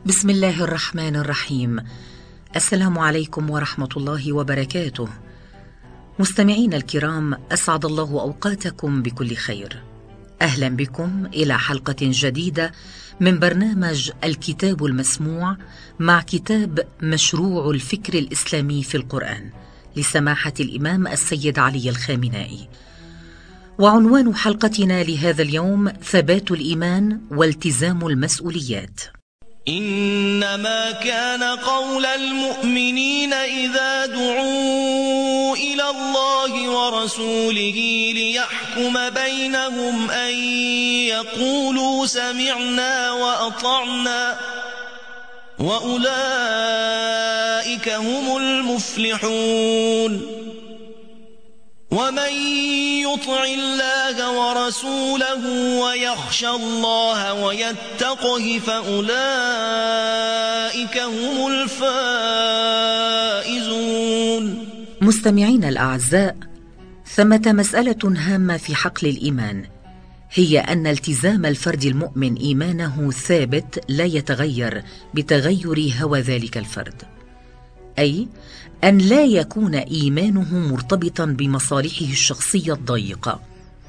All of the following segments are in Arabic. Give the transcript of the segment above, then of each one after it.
بسم الله الرحمن الرحيم. السلام عليكم ورحمة الله وبركاته. مستمعين الكرام، أسعد الله أوقاتكم بكل خير. أهلا بكم إلى حلقة جديدة من برنامج الكتاب المسموع مع كتاب مشروع الفكر الإسلامي في القرآن لسماحة الإمام السيد علي الخامنائي. وعنوان حلقتنا لهذا اليوم: ثبات الإيمان والتزام المسؤوليات. إنما كان قول المؤمنين إذا دعوا إلى الله ورسوله ليحكم بينهم أن يقولوا سمعنا وأطعنا وأولئك هم المفلحون. ومن يطع الله ورسوله ويخشى الله ويتقه فأولئك هم الفائزون. مستمعين الأعزاء، ثمة مسألة هامة في حقل الإيمان، هي أن التزام الفرد المؤمن إيمانه ثابت لا يتغير بتغير هوى ذلك الفرد، أي أن لا يكون إيمانه مرتبطا بمصالحه الشخصية الضيقة.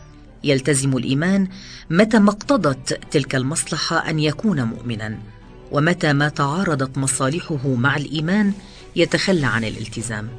يلتزم الإيمان متى ما اقتضت تلك المصلحة أن يكون مؤمنا، ومتى ما تعارضت مصالحه مع الإيمان يتخلى عن الالتزام.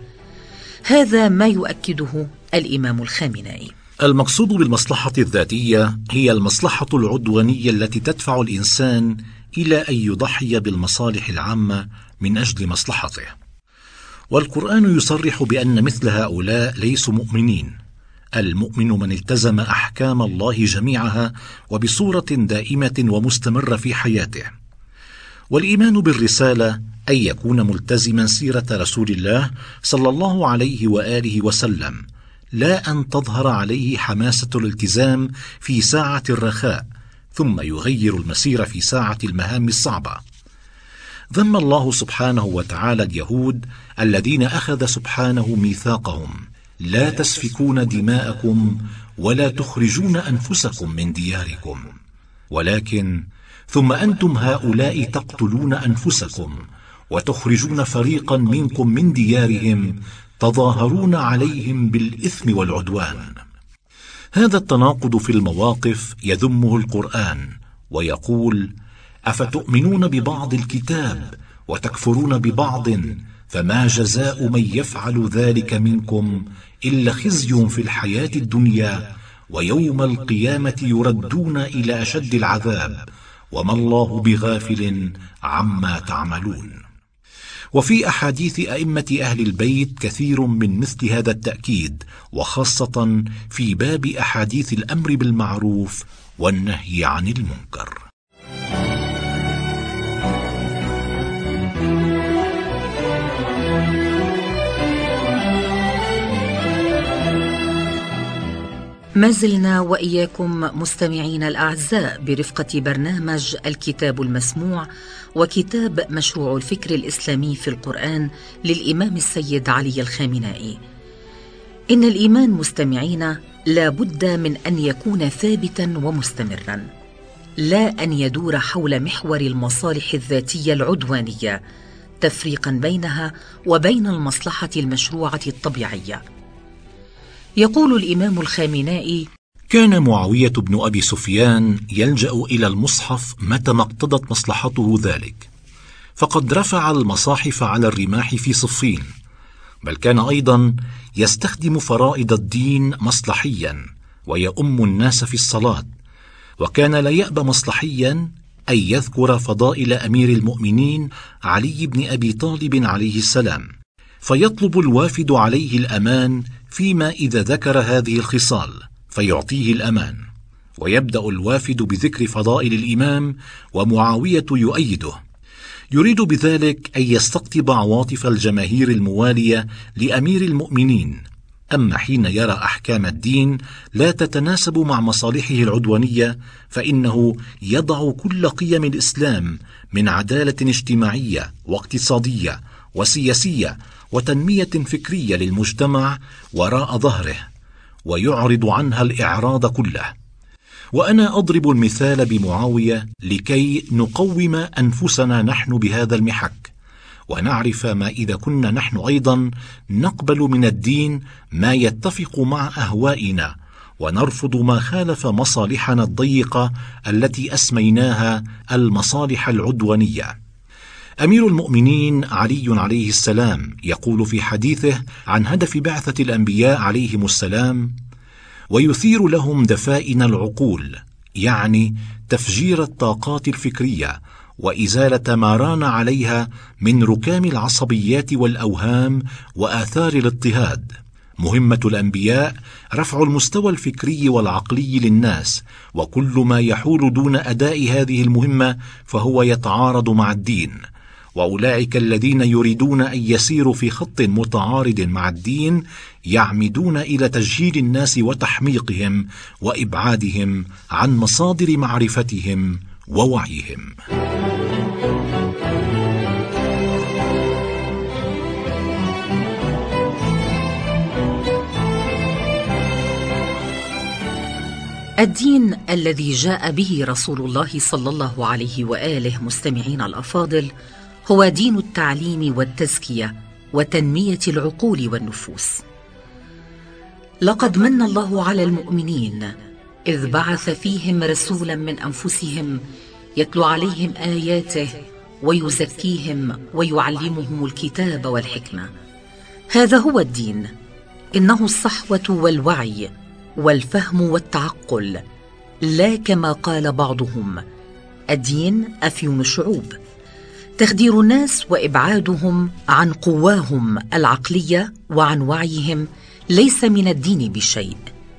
هذا ما يؤكده الإمام الخامنائي. المقصود بالمصلحة الذاتية هي المصلحة العدوانية التي تدفع الإنسان إلى أن يضحي بالمصالح العامة من أجل مصلحته، والقرآن يصرح بأن مثل هؤلاء ليسوا مؤمنين. المؤمن من التزم أحكام الله جميعها وبصورة دائمة ومستمرة في حياته. والإيمان بالرسالة أن يكون ملتزما سيرة رسول الله صلى الله عليه وآله وسلم، لا أن تظهر عليه حماسة الالتزام في ساعة الرخاء ثم يغير المسير في ساعة المهام الصعبة. ذم الله سبحانه وتعالى اليهود الذين أخذ سبحانه ميثاقهم: لا تسفكون دماءكم ولا تخرجون أنفسكم من دياركم، ولكن ثم أنتم هؤلاء تقتلون أنفسكم وتخرجون فريقا منكم من ديارهم تظاهرون عليهم بالإثم والعدوان. هذا التناقض في المواقف يذمه القرآن ويقول: أفتؤمنون ببعض الكتاب وتكفرون ببعض، فما جزاء من يفعل ذلك منكم إلا خزي في الحياة الدنيا ويوم القيامة يردون إلى أشد العذاب وما الله بغافل عما تعملون. وفي أحاديث أئمة أهل البيت كثير من مثل هذا التأكيد، وخاصة في باب أحاديث الأمر بالمعروف والنهي عن المنكر. ما زلنا وإياكم مستمعين الأعزاء برفقة برنامج الكتاب المسموع وكتاب مشروع الفكر الإسلامي في القرآن للإمام السيد علي الخامنائي. إن الإيمان مستمعين لا بد من أن يكون ثابتا ومستمرا، لا أن يدور حول محور المصالح الذاتية العدوانية تفريقا بينها وبين المصلحة المشروعة الطبيعية. يقول الإمام الخامنائي: كان معاوية بن أبي سفيان يلجأ إلى المصحف متى ما اقتضت مصلحته ذلك، فقد رفع المصاحف على الرماح في صفين، بل كان أيضا يستخدم فرائض الدين مصلحيا ويؤم الناس في الصلاة، وكان لا يأبى مصلحيا أن يذكر فضائل أمير المؤمنين علي بن أبي طالب عليه السلام، فيطلب الوافد عليه الأمان فيما إذا ذكر هذه الخصال فيعطيه الأمان، ويبدأ الوافد بذكر فضائل الإمام ومعاوية يؤيده، يريد بذلك أن يستقطب عواطف الجماهير الموالية لأمير المؤمنين. أما حين يرى أحكام الدين لا تتناسب مع مصالحه العدوانية فإنه يضع كل قيم الإسلام من عدالة اجتماعية واقتصادية وسياسية وتنمية فكرية للمجتمع وراء ظهره، ويعرض عنها الإعراض كله. وأنا أضرب المثال بمعاوية لكي نقوم أنفسنا نحن بهذا المحك، ونعرف ما إذا كنا نحن أيضا نقبل من الدين ما يتفق مع أهوائنا، ونرفض ما خالف مصالحنا الضيقة التي أسميناها المصالح العدوانية. أمير المؤمنين علي عليه السلام يقول في حديثه عن هدف بعثة الأنبياء عليهم السلام: ويثير لهم دفائن العقول، يعني تفجير الطاقات الفكرية وإزالة ما ران عليها من ركام العصبيات والأوهام وآثار الاضطهاد. مهمة الأنبياء رفع المستوى الفكري والعقلي للناس، وكل ما يحول دون أداء هذه المهمة فهو يتعارض مع الدين، وأولئك الذين يريدون أن يسيروا في خط متعارض مع الدين يعمدون إلى تجهيل الناس وتحميقهم وإبعادهم عن مصادر معرفتهم ووعيهم. الدين الذي جاء به رسول الله صلى الله عليه وآله مستمعين الأفاضل هو دين التعليم والتزكية وتنمية العقول والنفوس. لقد من الله على المؤمنين إذ بعث فيهم رسولا من أنفسهم يتلو عليهم آياته ويزكيهم ويعلمهم الكتاب والحكمة. هذا هو الدين، إنه الصحوة والوعي والفهم والتعقل، لا كما قال بعضهم الدين أفيون الشعوب، تخدير الناس وإبعادهم عن قواهم العقلية وعن وعيهم ليس من الدين بشيء.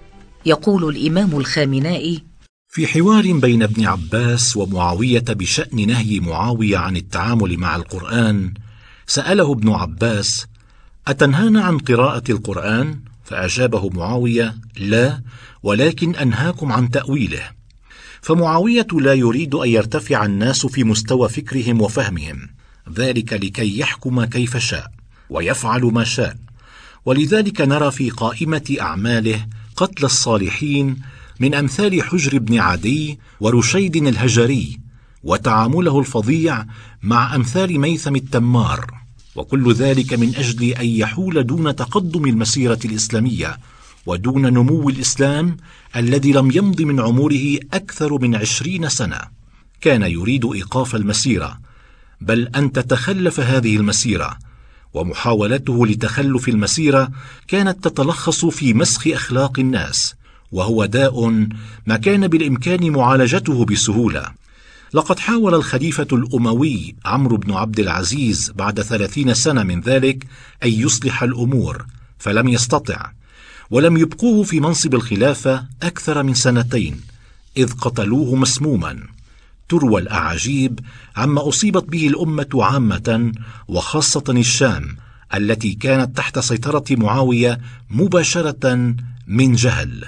يقول الإمام الخامنائي في حوار بين ابن عباس ومعاوية بشأن نهي معاوية عن التعامل مع القرآن، سأله ابن عباس: أتنهانا عن قراءة القرآن؟ فأجابه معاوية: لا، ولكن أنهاكم عن تأويله. فمعاوية لا يريد أن يرتفع الناس في مستوى فكرهم وفهمهم، ذلك لكي يحكم كيف شاء ويفعل ما شاء، ولذلك نرى في قائمة أعماله قتل الصالحين من أمثال حجر بن عدي ورشيد الهجري، وتعامله الفظيع مع أمثال ميثم التمار، وكل ذلك من أجل أن يحول دون تقدم المسيرة الإسلامية ودون نمو الإسلام الذي لم يمض من عمره أكثر من 20 سنة. كان يريد إيقاف المسيرة، بل أن تتخلف هذه المسيرة، ومحاولته لتخلف المسيرة كانت تتلخص في مسخ أخلاق الناس، وهو داء ما كان بالإمكان معالجته بسهولة. لقد حاول الخليفة الأموي عمرو بن عبد العزيز بعد 30 سنة من ذلك أن يصلح الأمور، فلم يستطع، ولم يبقوه في منصب الخلافة أكثر من 2 سنين، إذ قتلوه مسموما. تروى الأعاجيب عما أصيبت به الأمة عامة، وخاصة الشام التي كانت تحت سيطرة معاوية مباشرة من جهل.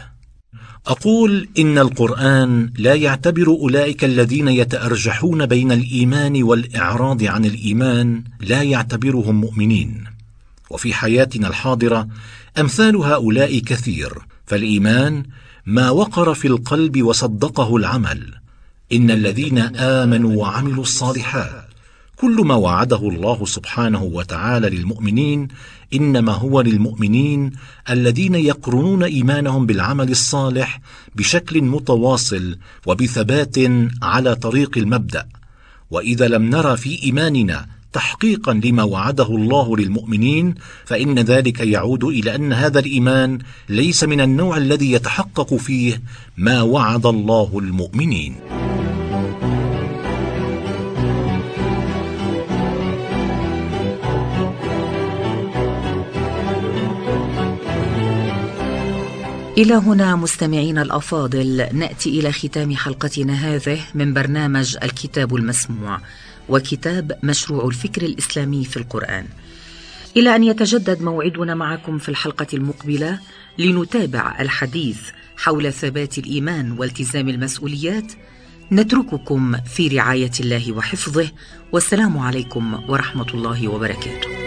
أقول إن القرآن لا يعتبر أولئك الذين يتأرجحون بين الإيمان والإعراض عن الإيمان، لا يعتبرهم مؤمنين. وفي حياتنا الحاضرة أمثال هؤلاء كثير، فالإيمان ما وقر في القلب وصدقه العمل. إن الذين آمنوا وعملوا الصالحات، كل ما وعده الله سبحانه وتعالى للمؤمنين إنما هو للمؤمنين الذين يقرنون إيمانهم بالعمل الصالح بشكل متواصل وبثبات على طريق المبدأ. وإذا لم نرى في إيماننا تحقيقا لما وعده الله للمؤمنين، فإن ذلك يعود إلى أن هذا الإيمان ليس من النوع الذي يتحقق فيه ما وعد الله المؤمنين. إلى هنا مستمعينا الأفاضل نأتي إلى ختام حلقتنا هذه من برنامج الكتاب المسموع وكتاب مشروع الفكر الإسلامي في القرآن، إلى أن يتجدد موعدنا معكم في الحلقة المقبلة لنتابع الحديث حول ثبات الإيمان والتزام المسؤوليات. نترككم في رعاية الله وحفظه، والسلام عليكم ورحمة الله وبركاته.